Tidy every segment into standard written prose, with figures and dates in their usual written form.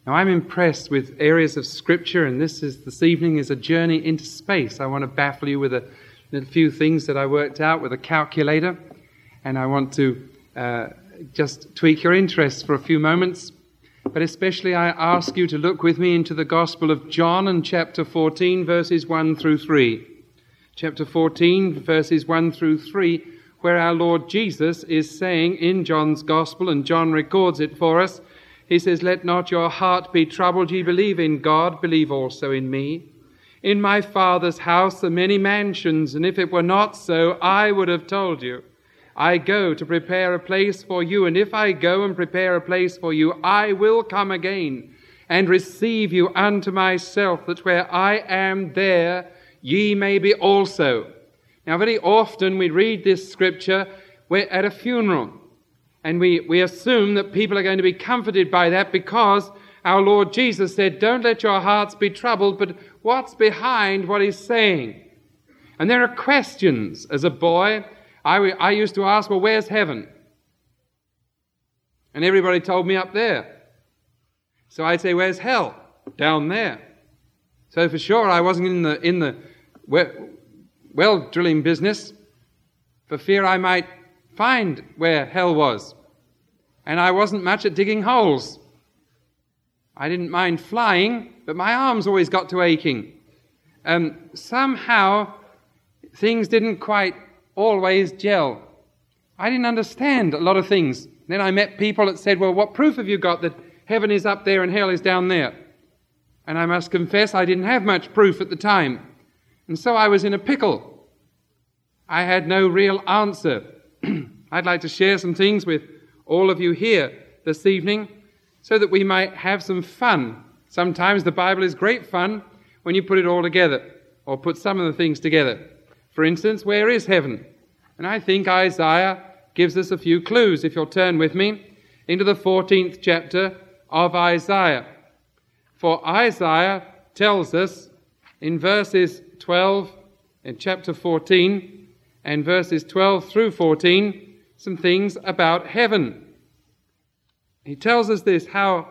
Now, I'm impressed with areas of Scripture, and this evening is a journey into space. I want to baffle you with a few things that I worked out with a calculator, and I want to just tweak your interest for a few moments. But especially I ask you to look with me into the Gospel of John and chapter 14, verses 1 through 3. Chapter 14, verses 1 through 3, where our Lord Jesus is saying in John's Gospel, and John records it for us, he says, "Let not your heart be troubled. Ye believe in God, believe also in me. In my Father's house are many mansions, and if it were not so, I would have told you. I go to prepare a place for you, and if I go and prepare a place for you, I will come again and receive you unto myself, that where I am, there ye may be also." Now, very often we read this scripture, we're at a funeral, and we assume that people are going to be comforted by that because our Lord Jesus said, "Don't let your hearts be troubled," but what's behind what he's saying? And there are questions. As a boy, I used to ask, well, where's heaven? And everybody told me up there. So I'd say, where's hell? Down there. So for sure I wasn't in the well drilling business for fear I might find where hell was. And I wasn't much at digging holes. I didn't mind flying, but my arms always got to aching. Somehow things didn't quite always gel. I didn't understand a lot of things. Then I met people that said, well, what proof have you got that heaven is up there and hell is down there? And I must confess I didn't have much proof at the time. And so I was in a pickle. I had no real answer. I'd like to share some things with all of you here this evening so that we might have some fun. Sometimes the Bible is great fun when you put it all together, or put some of the things together. For instance, where is heaven? And I think Isaiah gives us a few clues. If you'll turn with me into the 14th chapter of Isaiah. For Isaiah tells us in verses 12, in chapter 14, and verses 12 through 14, some things about heaven. He tells us this: "How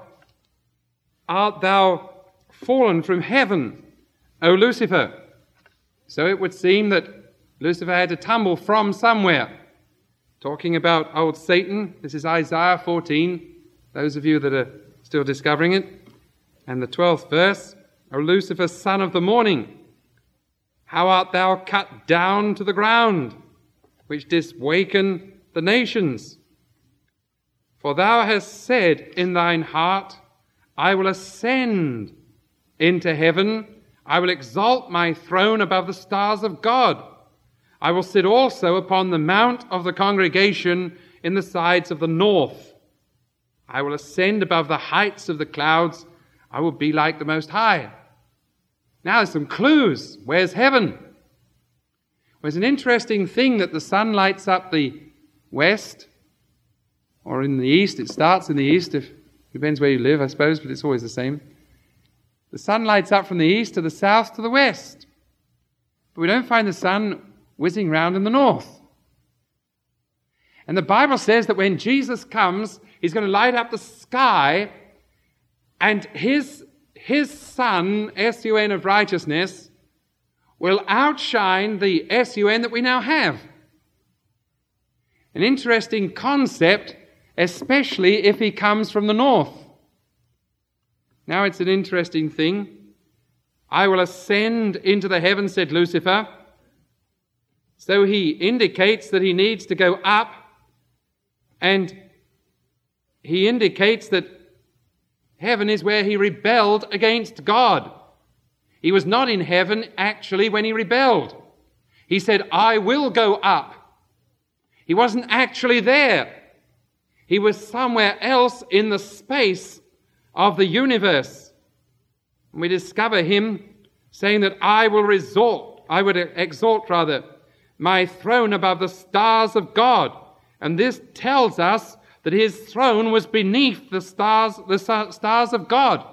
art thou fallen from heaven, O Lucifer?" So it would seem that Lucifer had to tumble from somewhere. Talking about old Satan, this is Isaiah 14, those of you that are still discovering it. And the 12th verse, "O Lucifer, son of the morning, how art thou cut down to the ground, which didst waken the nations? For thou hast said in thine heart, I will ascend into heaven, I will exalt my throne above the stars of God. I will sit also upon the mount of the congregation in the sides of the north. I will ascend above the heights of the clouds. I will be like the Most High." Now there's some clues. Where's heaven? Well, it's an interesting thing that the sun lights up the west, or in the east. It starts in the east. Depends where you live, I suppose, but it's always the same. The sun lights up from the east to the south to the west. But we don't find the sun whizzing round in the north. And the Bible says that when Jesus comes, he's going to light up the sky, and his sun, S-U-N of righteousness, will outshine the S-U-N that we now have. An interesting concept, especially if he comes from the north. Now it's an interesting thing. "I will ascend into the heavens," said Lucifer. So he indicates that he needs to go up, and he indicates that heaven is where he rebelled against God. He was not in heaven actually when he rebelled. He said, "I will go up." He wasn't actually there. He was somewhere else in the space of the universe. And we discover him saying that I would exalt my throne above the stars of God. And this tells us that his throne was beneath the stars of God.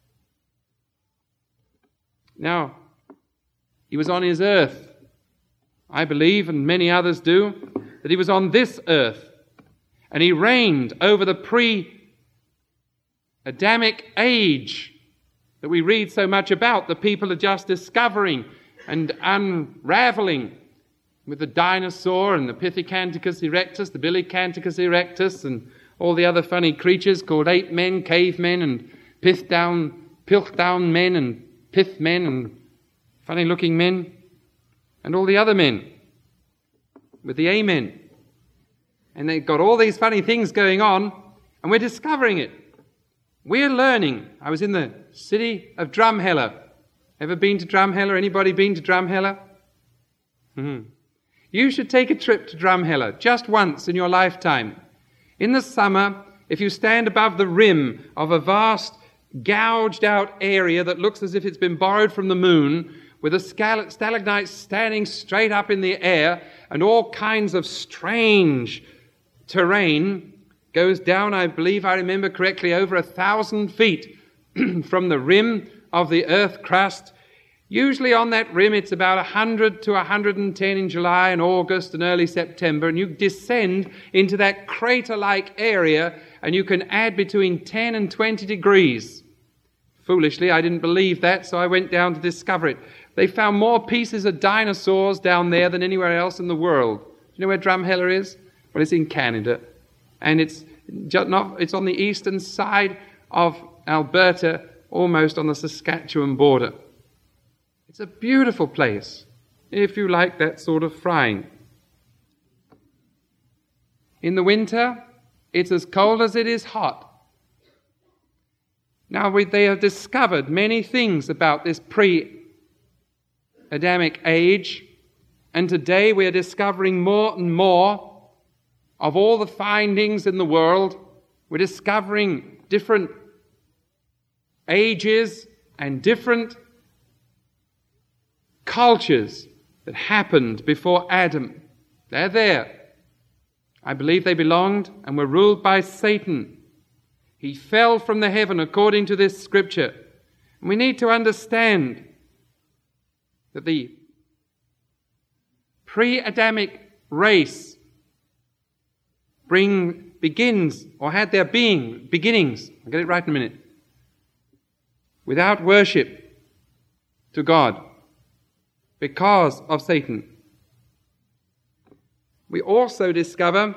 Now, he was on his earth. I believe, and many others do, that he was on this earth. And he reigned over the Adamic age that we read so much about, the people are just discovering and unraveling with the dinosaur and the Pithecanthropus erectus, the Billicanthropus erectus, and all the other funny creatures called ape men, cavemen, and Piltdown men, and pith men, and funny-looking men, and all the other men with the amen. And they've got all these funny things going on, and we're discovering it. We're learning. I was in the city of Drumheller. Ever been to Drumheller? Anybody been to Drumheller? Mm-hmm. You should take a trip to Drumheller just once in your lifetime. In the summer, if you stand above the rim of a vast, gouged-out area that looks as if it's been borrowed from the moon, with a stalagmite standing straight up in the air, and all kinds of strange terrain goes down, I believe I remember correctly, over 1,000 feet from the rim of the earth crust. Usually on that rim it's about 100 to 110 in July and August and early September, and you descend into that crater-like area and you can add between 10 and 20 degrees. Foolishly, I didn't believe that, so I went down to discover it. They found more pieces of dinosaurs down there than anywhere else in the world. Do you know where Drumheller is? Well, it's in Canada, and it's on the eastern side of Alberta, almost on the Saskatchewan border. It's a beautiful place, if you like that sort of frying. In the winter, it's as cold as it is hot. Now, they have discovered many things about this pre-Adamic age, and today we are discovering more and more of all the findings in the world. We're discovering different ages and different cultures that happened before Adam. They're there. I believe they belonged and were ruled by Satan. He fell from the heaven according to this scripture. And we need to understand that the pre-Adamic race had their beginnings, I'll get it right in a minute, without worship to God because of Satan. We also discover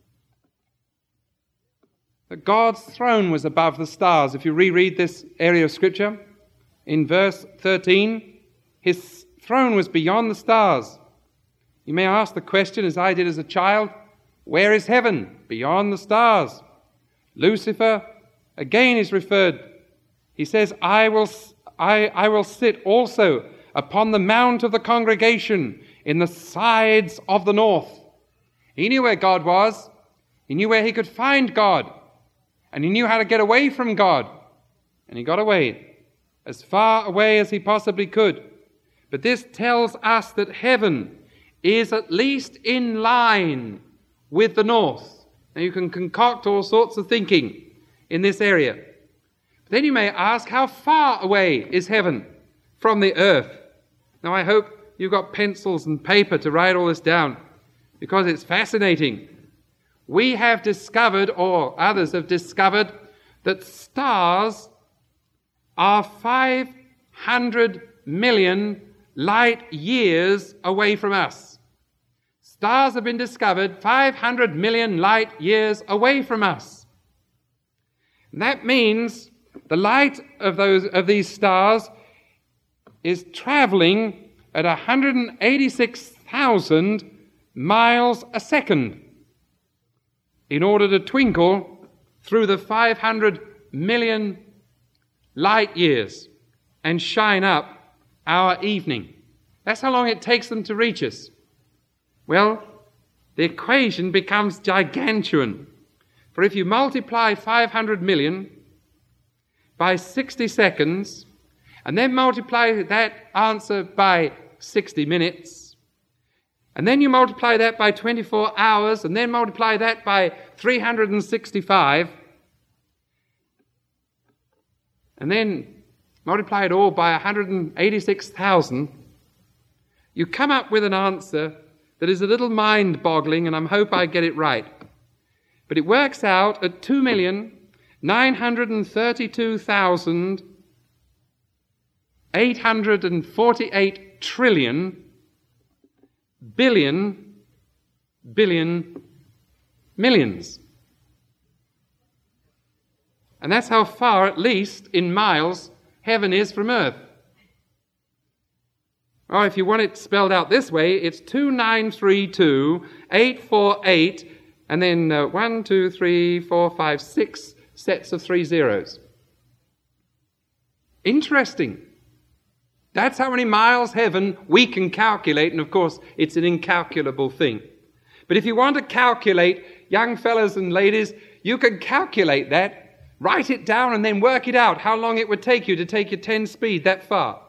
that God's throne was above the stars. If you reread this area of Scripture, in verse 13, his throne was beyond the stars. You may ask the question, as I did as a child, where is heaven? Beyond the stars. Lucifer, again, is referred. He says, I will sit also upon the mount of the congregation in the sides of the north. He knew where God was. He knew where he could find God. And he knew how to get away from God. And he got away, as far away as he possibly could. But this tells us that heaven is at least in line with the north. Now you can concoct all sorts of thinking in this area. But then you may ask, how far away is heaven from the earth? Now I hope you've got pencils and paper to write all this down, because it's fascinating. We have discovered, or others have discovered, that stars are 500 million light years away from us. Stars have been discovered 500 million light years away from us. And that means the light of these stars is traveling at 186,000 miles a second in order to twinkle through the 500 million light years and shine up our evening. That's how long it takes them to reach us. Well, the equation becomes gigantuan. For if you multiply 500 million by 60 seconds, and then multiply that answer by 60 minutes, and then you multiply that by 24 hours, and then multiply that by 365, and then multiply it all by 186,000, you come up with an answer that is a little mind-boggling, and I hope I get it right. But it works out at 2,900,000 932,848 trillion billion millions. And that's how far, at least in miles, heaven is from earth. Or if you want it spelled out this way, it's 2932,848, and then 1, 2, 3, 4, 5, 6 sets of 3 zeros. Interesting. That's how many miles heaven we can calculate, and of course it's an incalculable thing. But if you want to calculate, young fellas and ladies, you can calculate that, write it down and then work it out, how long it would take you to take your 10 speed that far.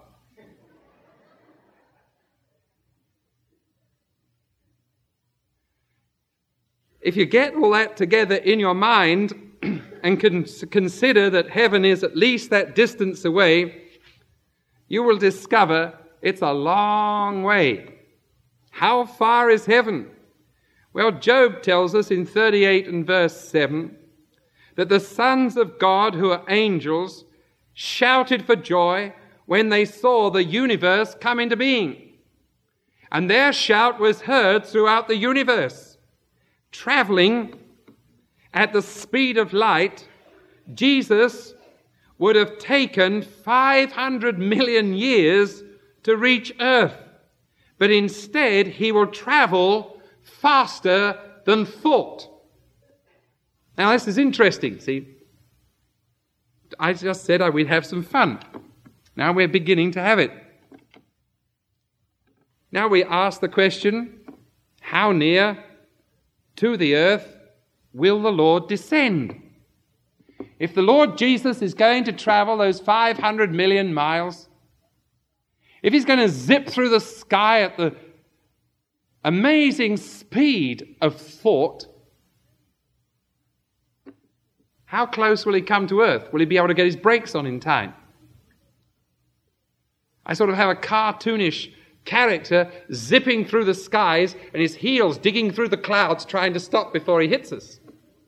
If you get all that together in your mind and consider that heaven is at least that distance away, you will discover it's a long way. How far is heaven? Well, Job tells us in 38 and verse 7 that the sons of God, who are angels, shouted for joy when they saw the universe come into being. And their shout was heard throughout the universe. Traveling at the speed of light, Jesus would have taken 500 million years to reach Earth. But instead, he will travel faster than thought. Now, this is interesting, see. I just said we'd have some fun. Now we're beginning to have it. Now we ask the question, how near to the earth will the Lord descend? If the Lord Jesus is going to travel those 500 million miles, if he's going to zip through the sky at the amazing speed of thought, how close will he come to earth? Will he be able to get his brakes on in time? I sort of have a cartoonish character zipping through the skies and his heels digging through the clouds trying to stop before he hits us.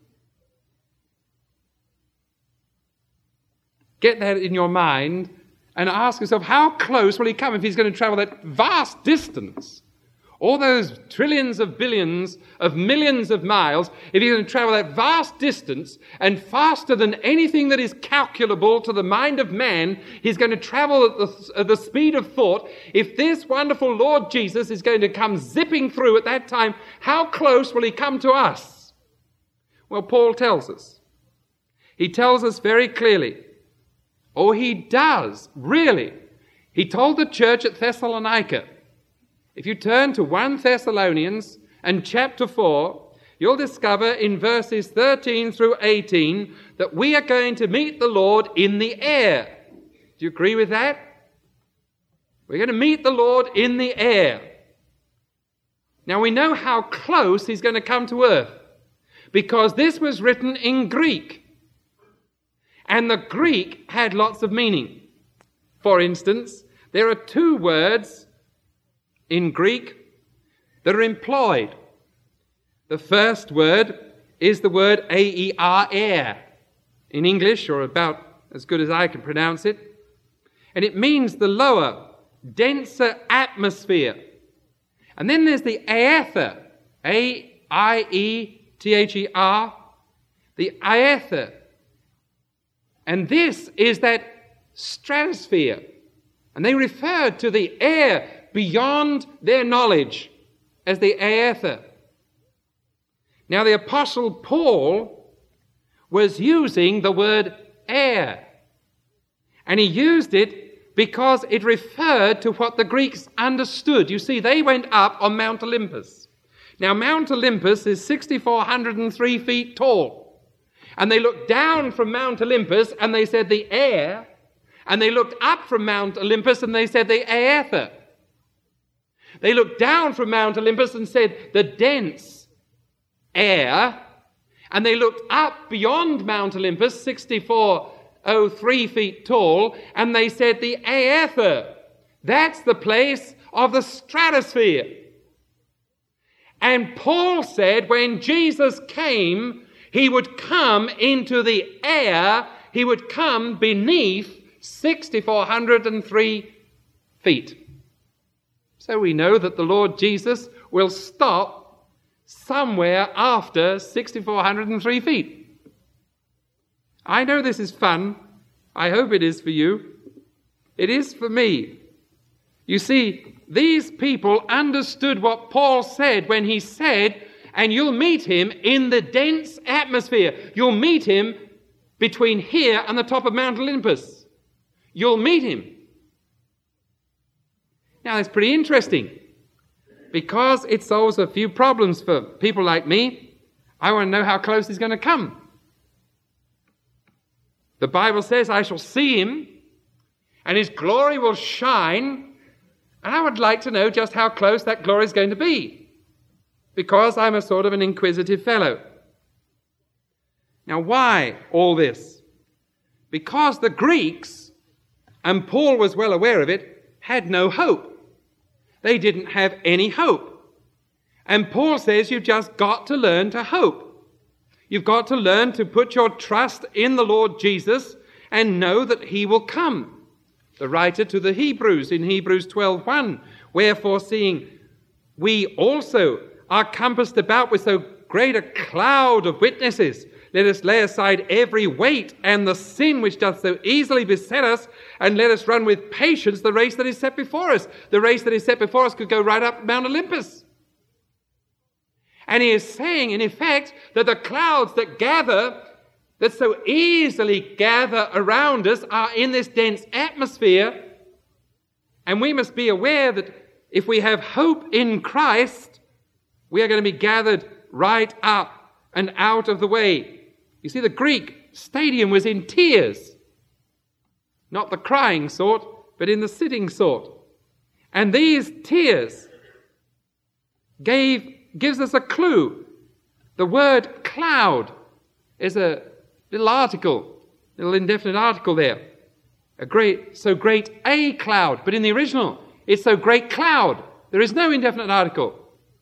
Get that in your mind and ask yourself, how close will he come if he's going to travel that vast distance? All those trillions of billions of millions of miles, if he's going to travel that vast distance and faster than anything that is calculable to the mind of man, he's going to travel at the speed of thought. If this wonderful Lord Jesus is going to come zipping through at that time, how close will he come to us? Well, Paul tells us. He tells us very clearly. Oh, he does, really. He told the church at Thessalonica. If you turn to 1 Thessalonians and chapter 4, you'll discover in verses 13 through 18 that we are going to meet the Lord in the air. Do you agree with that? We're going to meet the Lord in the air. Now we know how close he's going to come to earth because this was written in Greek. And the Greek had lots of meaning. For instance, there are 2 words in Greek that are employed. The first word is the word aer, air, in English, or about as good as I can pronounce it. And it means the lower, denser atmosphere. And then there's the aether, A-I-E-T-H-E-R, the aether. And this is that stratosphere. And they referred to the air beyond their knowledge as the aether. Now the Apostle Paul was using the word air. And he used it because it referred to what the Greeks understood. You see, they went up on Mount Olympus. Now Mount Olympus is 6,403 feet tall. And they looked down from Mount Olympus and they said the air. And they looked up from Mount Olympus and they said the aether. They looked down from Mount Olympus and said the dense air. And they looked up beyond Mount Olympus, 6,403 feet tall, and they said the aether. That's the place of the stratosphere. And Paul said when Jesus came, He would come into the air. He would come beneath 6,403 feet. So we know that the Lord Jesus will stop somewhere after 6,403 feet. I know this is fun. I hope it is for you. It is for me. You see, these people understood what Paul said when he said, and you'll meet him in the dense atmosphere. You'll meet him between here and the top of Mount Olympus. You'll meet him. Now, that's pretty interesting, because it solves a few problems for people like me. I want to know how close he's going to come. The Bible says, I shall see him, and his glory will shine, and I would like to know just how close that glory is going to be, because I'm a sort of an inquisitive fellow. Now, why all this? Because the Greeks, and Paul was well aware of it, had no hope. They didn't have any hope. And Paul says you've just got to learn to hope. You've got to learn to put your trust in the Lord Jesus and know that he will come. The writer to the Hebrews in Hebrews 12:1, wherefore seeing we also are compassed about with so great a cloud of witnesses, let us lay aside every weight and the sin which doth so easily beset us, and let us run with patience the race that is set before us. The race that is set before us could go right up Mount Olympus. And he is saying, in effect, that the clouds that so easily gather around us are in this dense atmosphere. And we must be aware that if we have hope in Christ, we are going to be gathered right up and out of the way. You see, the Greek stadium was in tears. Not the crying sort, but in the sitting sort. And these tears gives us a clue. The word cloud is a little indefinite article there. So great a cloud. But in the original, it's so great cloud. There is no indefinite article.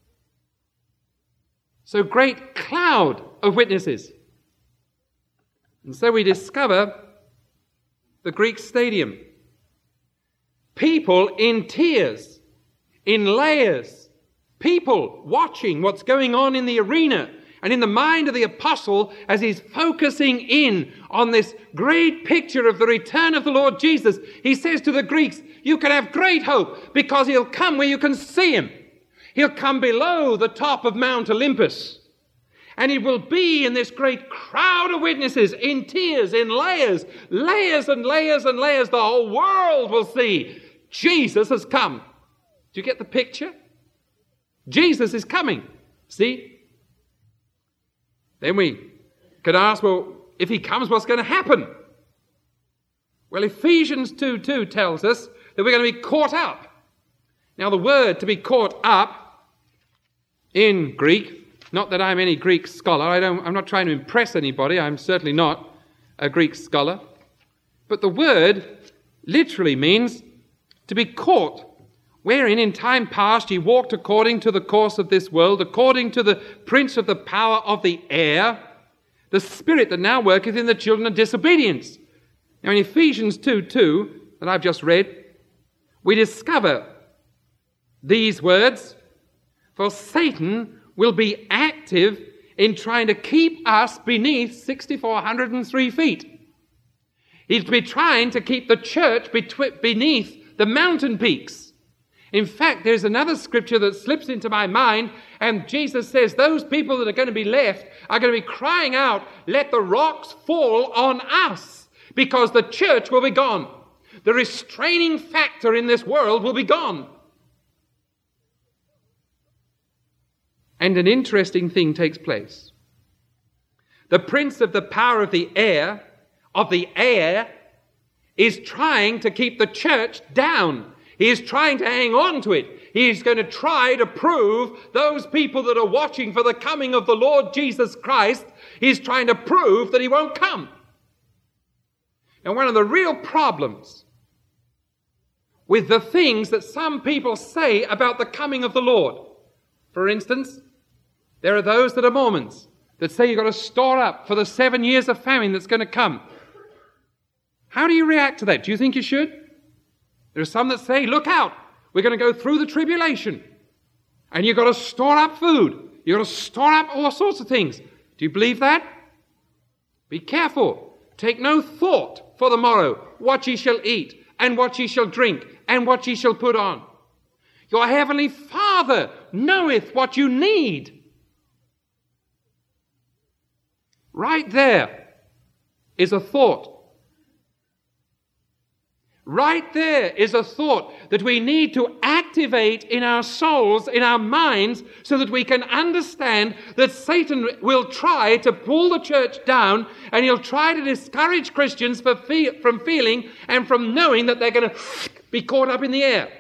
So great cloud of witnesses. And so we discover the Greek stadium. People in tears, in layers. People watching what's going on in the arena and in the mind of the apostle as he's focusing in on this great picture of the return of the Lord Jesus. He says to the Greeks, you can have great hope because he'll come where you can see him. He'll come below the top of Mount Olympus. And he will be in this great crowd of witnesses, in tears, in layers, layers and layers and layers. The whole world will see Jesus has come. Do you get the picture? Jesus is coming. See? Then we could ask, well, if he comes, what's going to happen? Well, Ephesians 2:2 tells us that we're going to be caught up. Now, the word to be caught up in Greek, not that I'm any Greek scholar. I'm not trying to impress anybody. I'm certainly not a Greek scholar. But the word literally means to be caught, wherein in time past ye walked according to the course of this world, according to the prince of the power of the air, the spirit that now worketh in the children of disobedience. Now in Ephesians 2:2, that I've just read, we discover these words, for Satan will be active in trying to keep us beneath 6,403 feet. He'll be trying to keep the church beneath the mountain peaks. In fact, there's another scripture that slips into my mind, and Jesus says those people that are going to be left are going to be crying out, let the rocks fall on us, because the church will be gone. The restraining factor in this world will be gone. And an interesting thing takes place. The prince of the power of the air, is trying to keep the church down. He is trying to hang on to it. He is going to try to prove those people that are watching for the coming of the Lord Jesus Christ, he's trying to prove that he won't come. And one of the real problems with the things that some people say about the coming of the Lord, for instance, there are those that are Mormons. that say you've got to store up for the 7 years of famine that's going to come. How do you react to that? Do you think you should? There are some that say, look out, we're going to go through the tribulation, and you've got to store up food. You've got to store up all sorts of things. Do you believe that? Be careful. Take no thought for the morrow, what ye shall eat, and what ye shall drink, and what ye shall put on. Your heavenly Father knoweth what you need. Right there is a thought. Right there is a thought that we need to activate in our souls, in our minds, so that we can understand that Satan will try to pull the church down, and he'll try to discourage Christians from feeling and from knowing that they're going to be caught up in the air.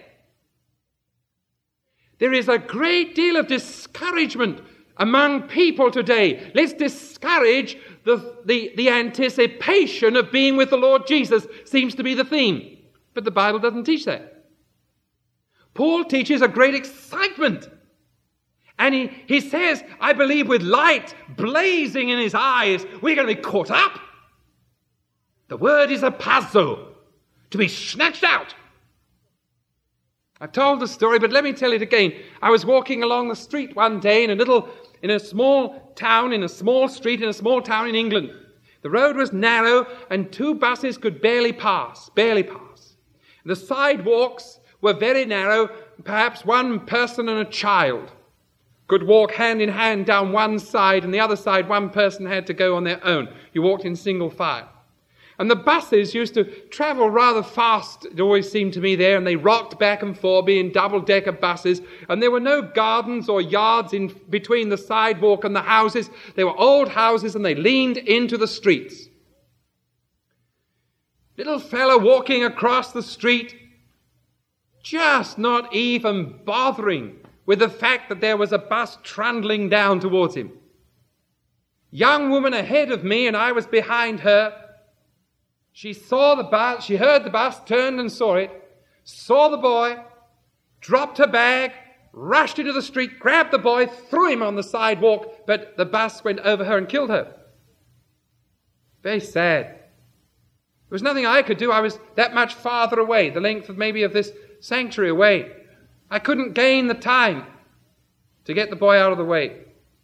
There is a great deal of discouragement among people today. Let's discourage the anticipation of being with the Lord Jesus seems to be the theme. But the Bible doesn't teach that. Paul teaches a great excitement. And he says, I believe with light blazing in his eyes, we're going to be caught up. The word is apazo, to be snatched out. I've told the story, but let me tell it again. I was walking along the street one day in a small town, in a small street, in a small town in England. The road was narrow and 2 buses could barely pass. The sidewalks were very narrow. Perhaps one person and a child could walk hand in hand down one side, and the other side one person had to go on their own. You walked in single file. And the buses used to travel rather fast, it always seemed to me there, and they rocked back and forth, being double-decker buses, and there were no gardens or yards in between the sidewalk and the houses. They were old houses, and they leaned into the streets. Little fellow walking across the street, just not even bothering with the fact that there was a bus trundling down towards him. Young woman ahead of me, and I was behind her. She saw the bus, she heard the bus, turned and saw it, saw the boy, dropped her bag, rushed into the street, grabbed the boy, threw him on the sidewalk, but the bus went over her and killed her. Very sad. There was nothing I could do. I was that much farther away, the length of maybe of this sanctuary away. I couldn't gain the time to get the boy out of the way.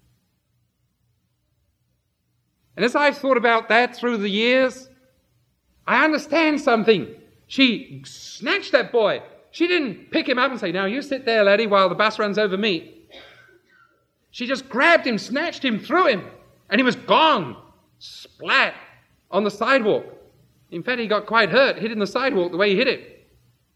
And as I've thought about that through the years, I understand something. She snatched that boy. She didn't pick him up and say, now you sit there, laddie, while the bus runs over me. She just grabbed him, snatched him, threw him, and he was gone, splat on the sidewalk. In fact, he got quite hurt, hit in the sidewalk the way he hit it.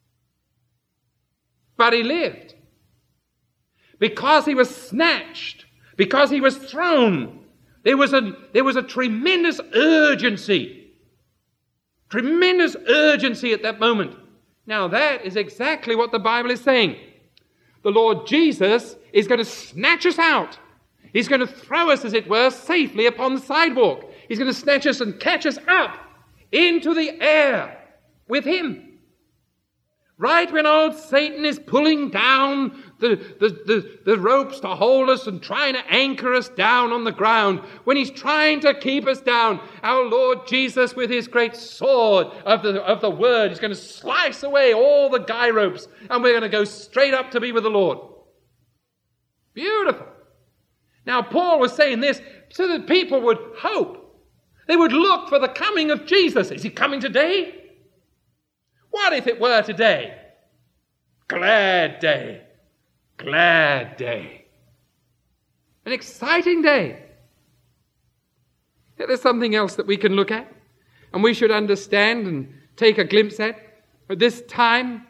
But he lived. Because he was snatched, because he was thrown, there was a tremendous urgency. Tremendous urgency at that moment. Now that is exactly what the Bible is saying. The Lord Jesus is going to snatch us out. He's going to throw us, as it were, safely upon the sidewalk. He's going to snatch us and catch us up into the air with him. Right when old Satan is pulling down the ropes to hold us and trying to anchor us down on the ground, when he's trying to keep us down, our Lord Jesus with his great sword of the word is going to slice away all the guy ropes, and we're going to go straight up to be with the Lord. Beautiful. Now Paul was saying this so that people would hope. They would look for the coming of Jesus. Is he coming today? What if it were today? Glad day. Glad day. An exciting day. There's something else that we can look at and we should understand and take a glimpse at. At this time,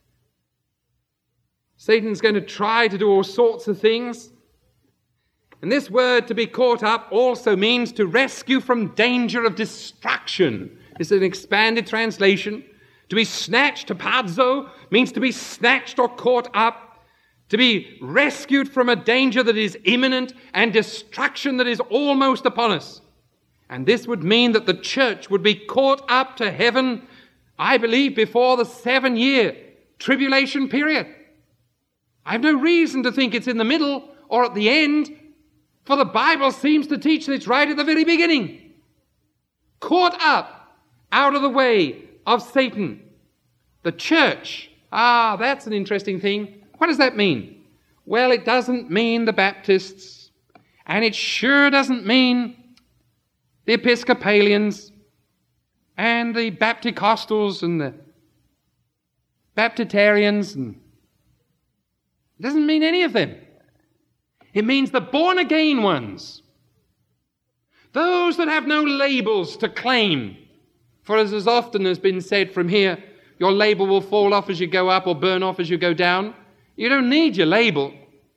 Satan's going to try to do all sorts of things. And this word, to be caught up, also means to rescue from danger of destruction. It's an expanded translation. To be snatched, tapazo, means to be snatched or caught up, to be rescued from a danger that is imminent and destruction that is almost upon us. And this would mean that the church would be caught up to heaven, I believe, before the 7-year tribulation period. I have no reason to think it's in the middle or at the end. For the Bible seems to teach this right at the very beginning. Caught up out of the way of Satan. The church. That's an interesting thing. What does that mean? Well, it doesn't mean the Baptists. And it sure doesn't mean the Episcopalians and the Bapticostals and the Baptitarians. It doesn't mean any of them. It means the born-again ones. Those that have no labels to claim. For as often has been said from here, your label will fall off as you go up or burn off as you go down. You don't need your label.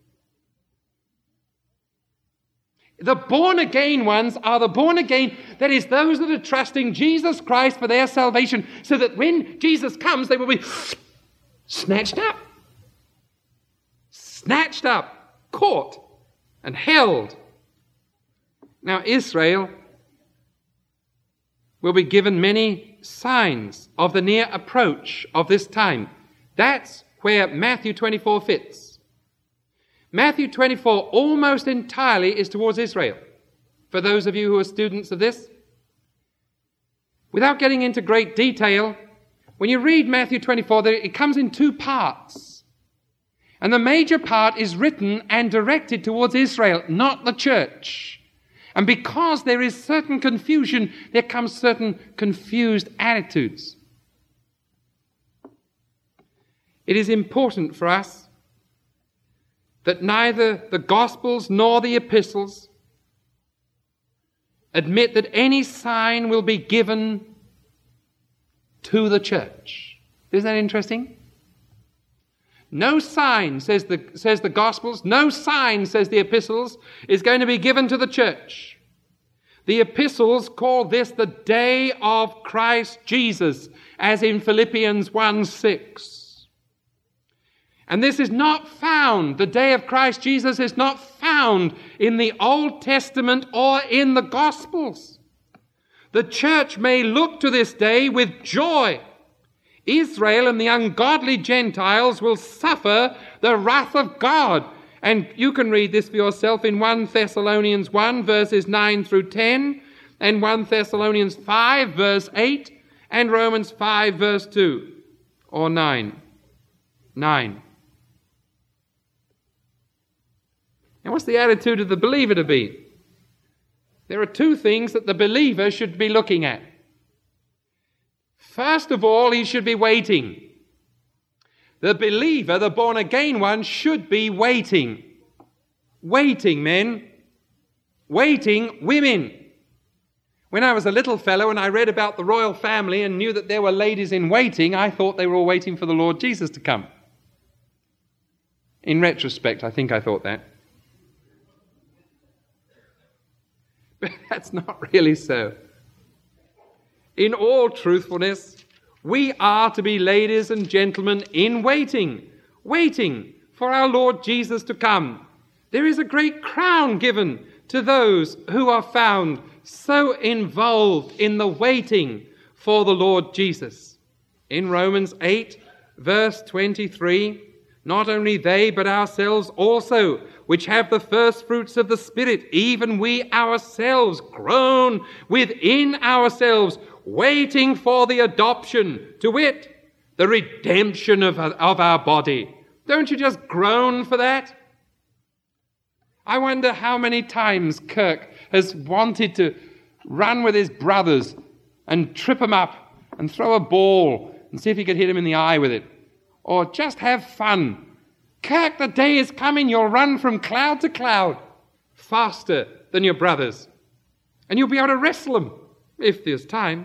The born-again ones are the born-again, that is, those that are trusting Jesus Christ for their salvation, so that when Jesus comes, they will be snatched up. Snatched up, caught, and held. Now, Israel will be given many signs of the near approach of this time. That's where Matthew 24 fits. Matthew 24 almost entirely is towards Israel. For those of you who are students of this, without getting into great detail, when you read Matthew 24, it comes in two parts. And the major part is written and directed towards Israel, not the church. And because there is certain confusion, there comes certain confused attitudes. It is important for us that neither the Gospels nor the Epistles admit that any sign will be given to the church. Isn't that interesting? No sign, says the Gospels, no sign, says the Epistles, is going to be given to the church. The Epistles call this the day of Christ Jesus, as in Philippians 1:6. And this is not found, the day of Christ Jesus is not found in the Old Testament or in the Gospels. The church may look to this day with joy. Israel and the ungodly Gentiles will suffer the wrath of God. And you can read this for yourself in 1 Thessalonians 1, verses 9 through 10, and 1 Thessalonians 5, verse 8, and Romans 5, verse 2, or 9. 9. Now, what's the attitude of the believer to be? There are two things that the believer should be looking at. First of all, he should be waiting. The believer, the born-again one, should be waiting. Waiting, men. Waiting, women. When I was a little fellow and I read about the royal family and knew that there were ladies in waiting, I thought they were all waiting for the Lord Jesus to come. In retrospect, I think I thought that. But that's not really so. In all truthfulness, we are to be ladies and gentlemen in waiting for our Lord Jesus to come. There is a great crown given to those who are found so involved in the waiting for the Lord Jesus. In Romans 8, verse 23, not only they, but ourselves also, which have the first fruits of the Spirit, even we ourselves groan within ourselves, waiting for the adoption, to wit, the redemption of our body. Don't you just groan for that? I wonder how many times Kirk has wanted to run with his brothers and trip them up and throw a ball and see if he could hit him in the eye with it. Or just have fun. Kirk, the day is coming, you'll run from cloud to cloud faster than your brothers. And you'll be able to wrestle them if there's time.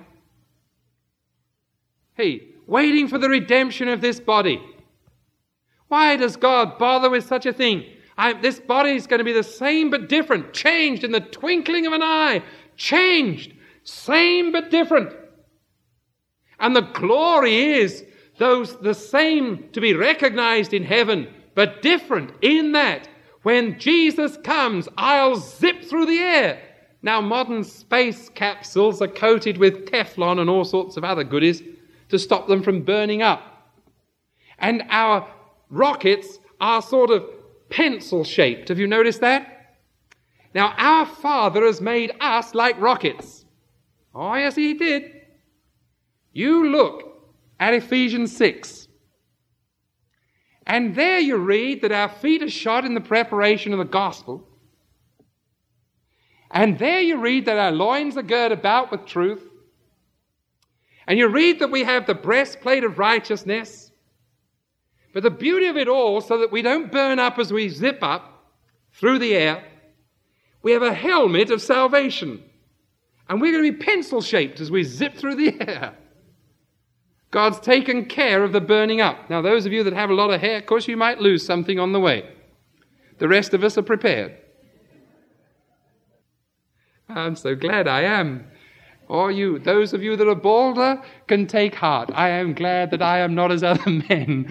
Hey, waiting for the redemption of this body. Why does God bother with such a thing? This body is going to be the same but different, changed in the twinkling of an eye, changed, same but different. And the glory is the same to be recognized in heaven, but different in that when Jesus comes, I'll zip through the air. Now, modern space capsules are coated with Teflon and all sorts of other goodies to stop them from burning up. And our rockets are sort of pencil-shaped. Have you noticed that? Now, our Father has made us like rockets. Oh, yes, he did. You look at Ephesians 6. And there you read that our feet are shod in the preparation of the gospel. And there you read that our loins are girt about with truth. And you read that we have the breastplate of righteousness. But the beauty of it all, so that we don't burn up as we zip up through the air, we have a helmet of salvation. And we're going to be pencil-shaped as we zip through the air. God's taken care of the burning up. Now, those of you that have a lot of hair, of course, you might lose something on the way. The rest of us are prepared. I'm so glad I am. Or those of you that are balder, can take heart. I am glad that I am not as other men.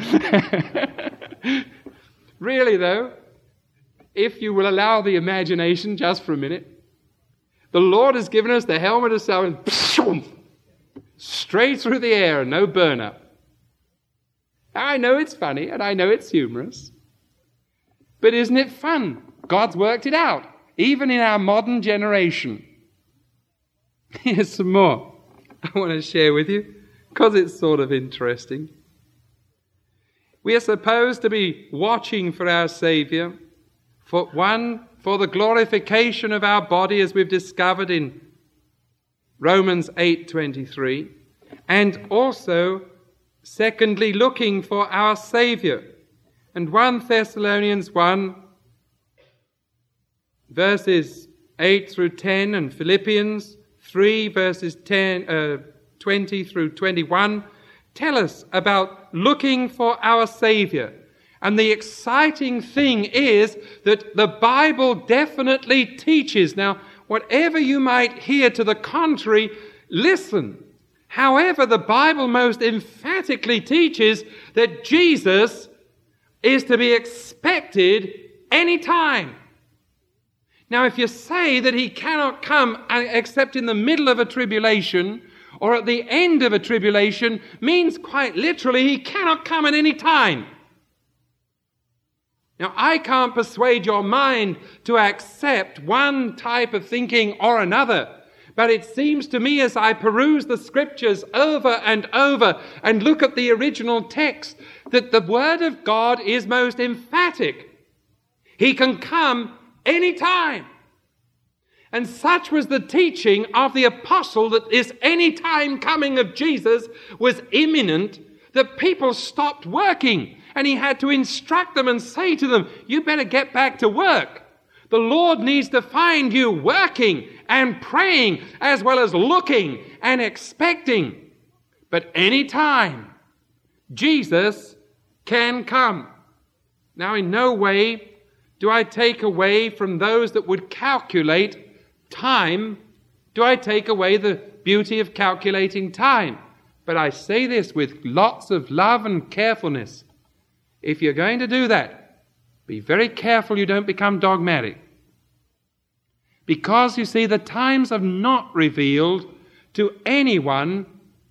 Really, though, if you will allow the imagination just for a minute, the Lord has given us the helmet of salvation. Straight through the air, no burn-up. I know it's funny, and I know it's humorous. But isn't it fun? God's worked it out, even in our modern generation. Here's some more I want to share with you, because it's sort of interesting. We are supposed to be watching for our Savior, for the glorification of our body, as we've discovered in Romans 8:23, and also, secondly, looking for our Savior. And 1 Thessalonians 1, verses 8 through 10, and Philippians 3, verses 20 through 21, tell us about looking for our Savior. And the exciting thing is that the Bible definitely teaches. Now, whatever you might hear to the contrary, listen. However, the Bible most emphatically teaches that Jesus is to be expected any time. Now, if you say that he cannot come except in the middle of a tribulation or at the end of a tribulation, means quite literally he cannot come at any time. Now, I can't persuade your mind to accept one type of thinking or another, but it seems to me as I peruse the Scriptures over and over and look at the original text that the Word of God is most emphatic. He can come any time. And such was the teaching of the apostle that this any-time coming of Jesus was imminent, that people stopped working. And he had to instruct them and say to them, you better get back to work. The Lord needs to find you working and praying as well as looking and expecting. But any time, Jesus can come. Now, in no way do I take away from those that would calculate time, do I take away the beauty of calculating time. But I say this with lots of love and carefulness. If you're going to do that, be very careful you don't become dogmatic. Because, you see, the times are not revealed to anyone,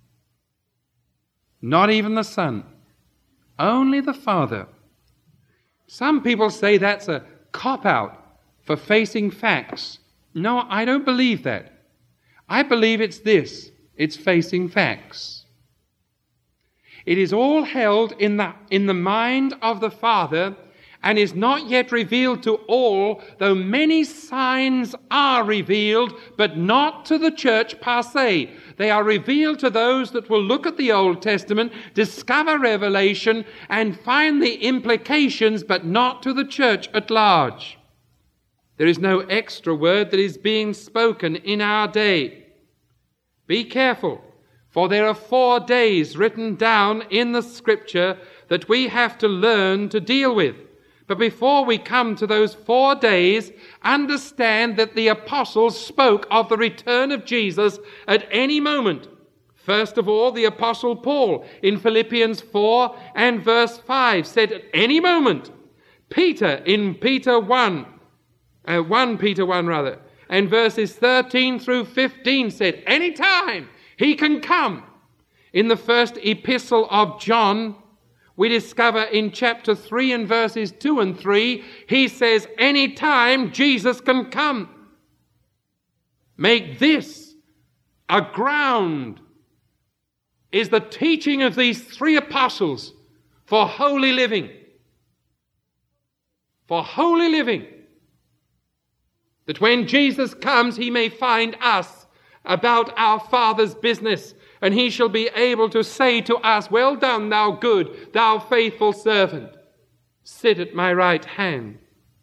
not even the Son, only the Father. Some people say that's a cop-out for facing facts. No, I don't believe that. I believe it's this. It's facing facts. It is all held in the mind of the Father and is not yet revealed to all, though many signs are revealed, but not to the church per se. They are revealed to those that will look at the Old Testament, discover Revelation, and find the implications, but not to the church at large. There is no extra word that is being spoken in our day. Be careful, for there are 4 days written down in the Scripture that we have to learn to deal with. But before we come to those 4 days, understand that the apostles spoke of the return of Jesus at any moment. First of all, the apostle Paul in Philippians 4 and verse 5 said at any moment. Peter in 1 Peter 1 and verses 13 through 15 said any time he can come. In the first epistle of John, we discover in chapter 3 and verses 2 and 3, he says, any time Jesus can come. Make this a ground, is the teaching of these three apostles for holy living. For holy living. That when Jesus comes, he may find us about our Father's business, and he shall be able to say to us, well done, thou good, thou faithful servant. Sit at my right hand.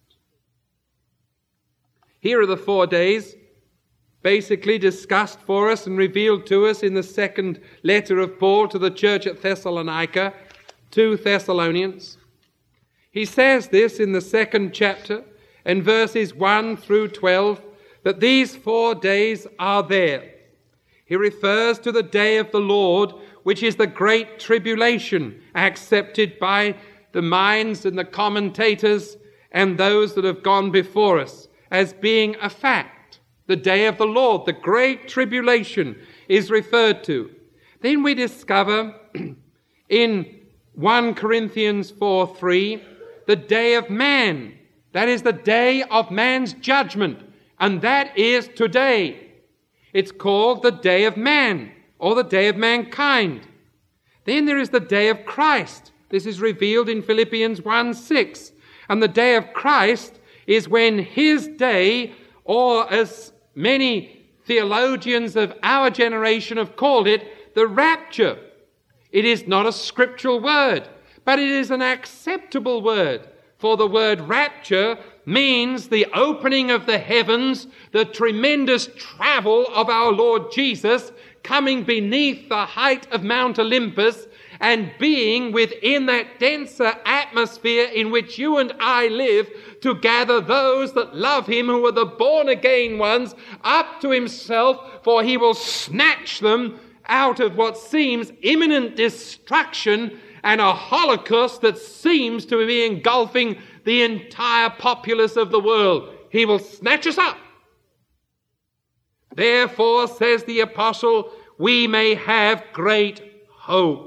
Here are the 4 days basically discussed for us and revealed to us in the second letter of Paul to the church at Thessalonica, 2 Thessalonians. He says this in the 2nd chapter and verses 1 through 12, that these 4 days are there. He refers to the day of the Lord, which is the great tribulation, accepted by the minds and the commentators and those that have gone before us as being a fact. The day of the Lord, the great tribulation, is referred to. Then we discover in 1 Corinthians 4:3, the day of man. That is the day of man's judgment, and that is today. It's called the day of man, or the day of mankind. Then there is the day of Christ. This is revealed in Philippians 1:6. And the day of Christ is when his day, or as many theologians of our generation have called it, the rapture. It is not a scriptural word, but it is an acceptable word. For the word rapture means the opening of the heavens, the tremendous travel of our Lord Jesus coming beneath the height of Mount Olympus and being within that denser atmosphere in which you and I live, to gather those that love him, who are the born-again ones, up to himself, for he will snatch them out of what seems imminent destruction and a holocaust that seems to be engulfing the entire populace of the world. He will snatch us up. Therefore, says the apostle, we may have great hope.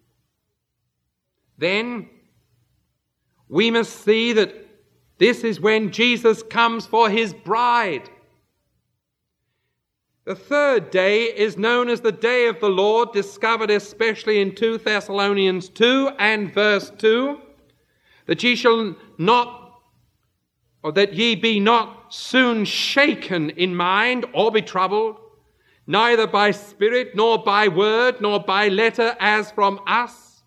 Then we must see that this is when Jesus comes for his bride. The 3rd day is known as the day of the Lord, discovered especially in 2 Thessalonians 2 and verse 2, that ye shall not, or that ye be not soon shaken in mind or be troubled, neither by spirit, nor by word, nor by letter as from us,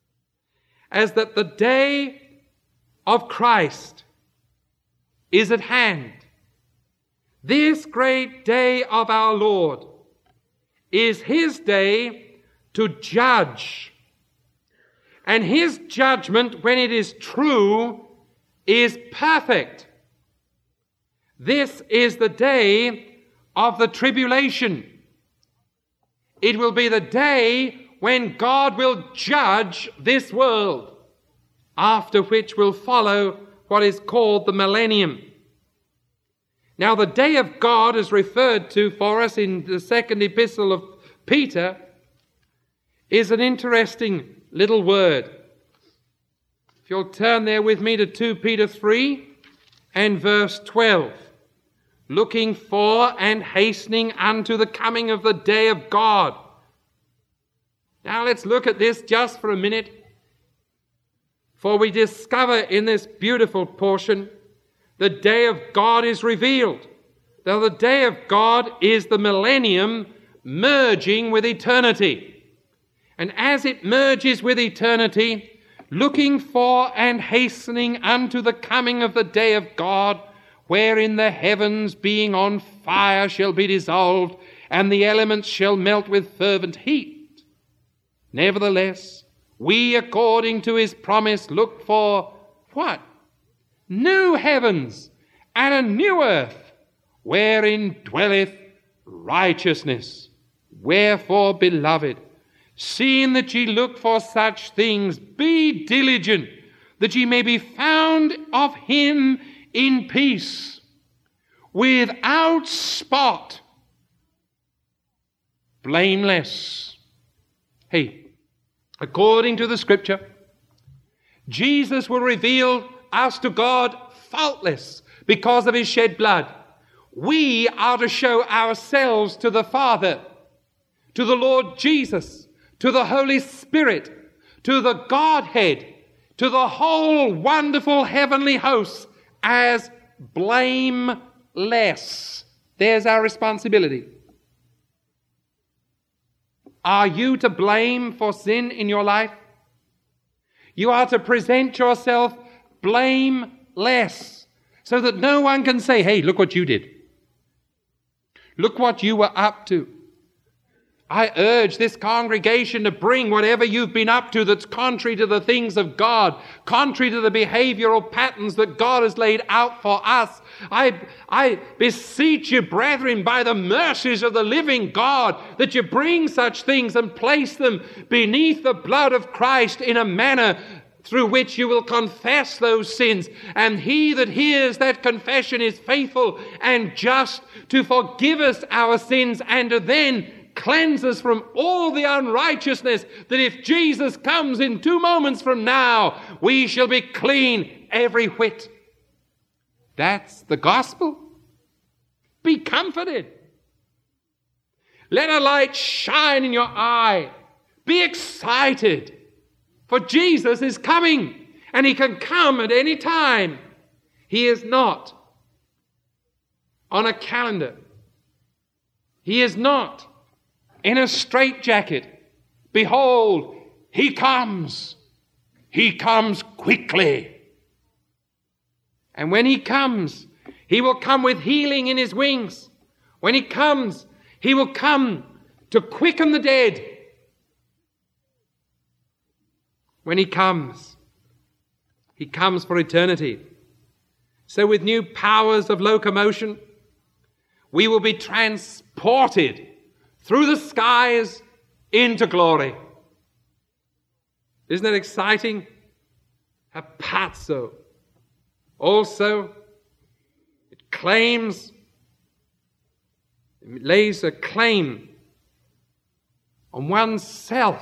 as that the day of Christ is at hand. This great day of our Lord is his day to judge. And his judgment, when it is true, is perfect. This is the day of the tribulation. It will be the day when God will judge this world, after which will follow what is called the millennium. Now, the day of God is referred to for us in the 2nd epistle of Peter is an interesting little word. If you'll turn there with me to 2 Peter 3 and verse 12. Looking for and hastening unto the coming of the day of God. Now let's look at this just for a minute. For we discover in this beautiful portion, the day of God is revealed. Now the day of God is the millennium merging with eternity. And as it merges with eternity, looking for and hastening unto the coming of the day of God, wherein the heavens being on fire shall be dissolved, and the elements shall melt with fervent heat. Nevertheless, we, according to his promise, look for what? New heavens and a new earth, wherein dwelleth righteousness. Wherefore, beloved, seeing that ye look for such things, be diligent, that ye may be found of him in peace, without spot, blameless. Hey, according to the scripture, Jesus will reveal us to God faultless because of his shed blood. We are to show ourselves to the Father, to the Lord Jesus, to the Holy Spirit, to the Godhead, to the whole wonderful heavenly host as blameless. There's our responsibility. Are you to blame for sin in your life? You are to present yourself blameless so that no one can say, hey, look what you did. Look what you were up to. I urge this congregation to bring whatever you've been up to that's contrary to the things of God, contrary to the behavioral patterns that God has laid out for us. I beseech you, brethren, by the mercies of the living God, that you bring such things and place them beneath the blood of Christ in a manner through which you will confess those sins. And he that hears that confession is faithful and just to forgive us our sins and to then cleanse us from all the unrighteousness, that if Jesus comes in 2 moments from now, we shall be clean every whit. That's the gospel. Be comforted. Let a light shine in your eye. Be excited, for Jesus is coming, and he can come at any time. He is not on a calendar. He is not in a straitjacket. Behold, he comes. He comes quickly. And when he comes, he will come with healing in his wings. When he comes, he will come to quicken the dead. When he comes for eternity. So with new powers of locomotion, we will be transported through the skies into glory. Isn't that exciting? Hapazo. Also, it lays a claim on oneself.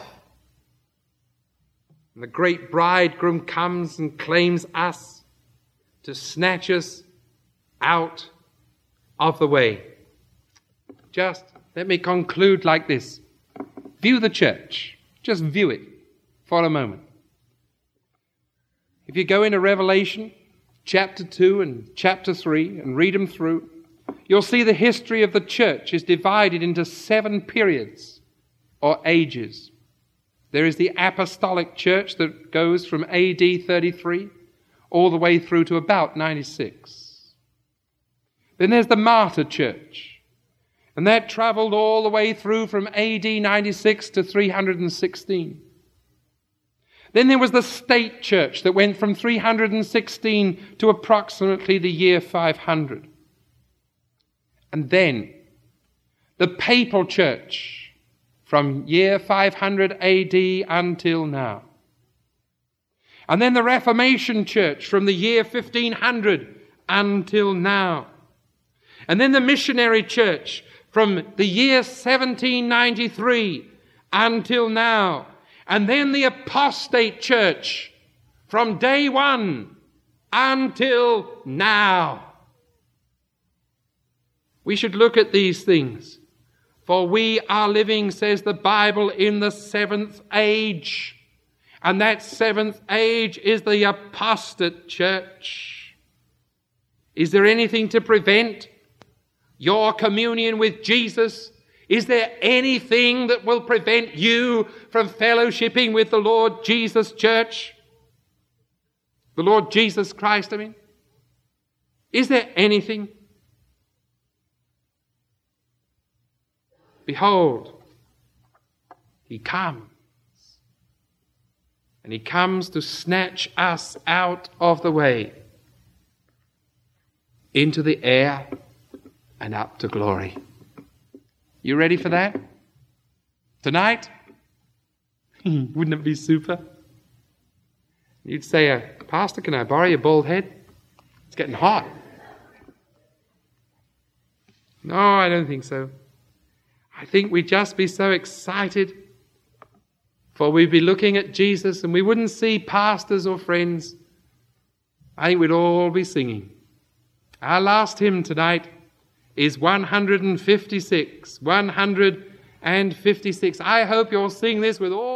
And the great bridegroom comes and claims us to snatch us out of the way. Just let me conclude like this. View the church. Just view it for a moment. If you go into Revelation chapter 2 and chapter 3 and read them through, you'll see the history of the church is divided into 7 periods or ages. There is the apostolic church that goes from AD 33 all the way through to about 96. Then there's the martyr church. And that traveled all the way through from AD 96 to 316. Then there was the state church that went from 316 to approximately the year 500. And then the papal church from year 500 AD until now. And then the Reformation church from the year 1500 until now. And then the missionary church from the year 1793 until now. And then the apostate church from day one until now. We should look at these things. For we are living, says the Bible, in the 7th age. And that 7th age is the apostate church. Is there anything to prevent your communion with Jesus? Is there anything that will prevent you from fellowshipping with the Lord Jesus Church? The Lord Jesus Christ, I mean. Is there anything? Behold, he comes. And he comes to snatch us out of the way into the air and up to glory. You ready for that? Tonight? Wouldn't it be super? You'd say, Pastor, can I borrow your bald head? It's getting hot. No, I don't think so. I think we'd just be so excited For we'd be looking at Jesus and we wouldn't see pastors or friends. I think we'd all be singing. Our last hymn tonight is 156. 156. I hope you'll sing this with all